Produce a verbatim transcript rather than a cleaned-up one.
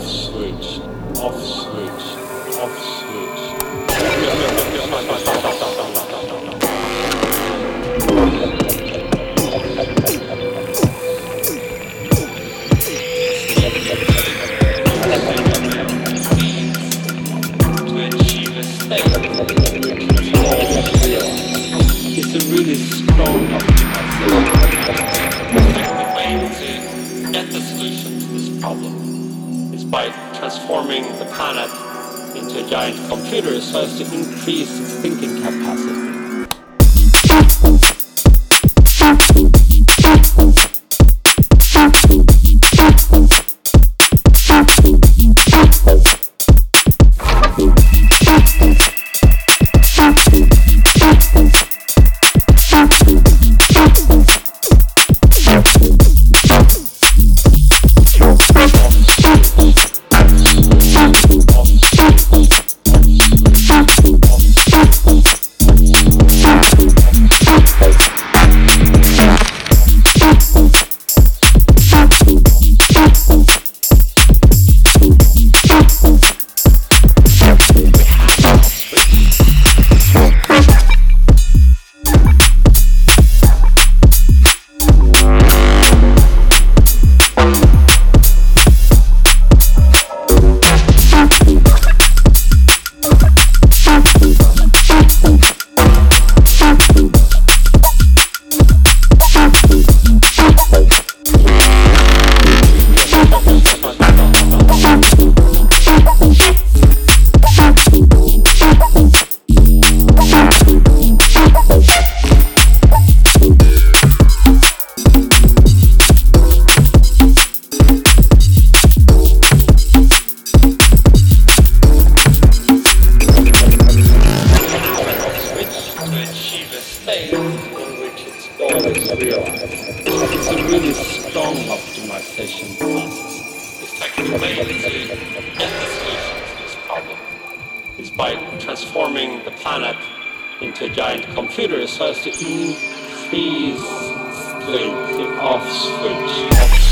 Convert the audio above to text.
switch, off switch, off switch. To achieve a state it's a really strong optimization. The way to get the solution to this problem is by transforming the planet into a giant computer so as to increase its thinking capacity. It's a really strong optimization process. The effective way to get the solution to this problem is by transforming the planet into a giant computer so as to increase the, the off switch.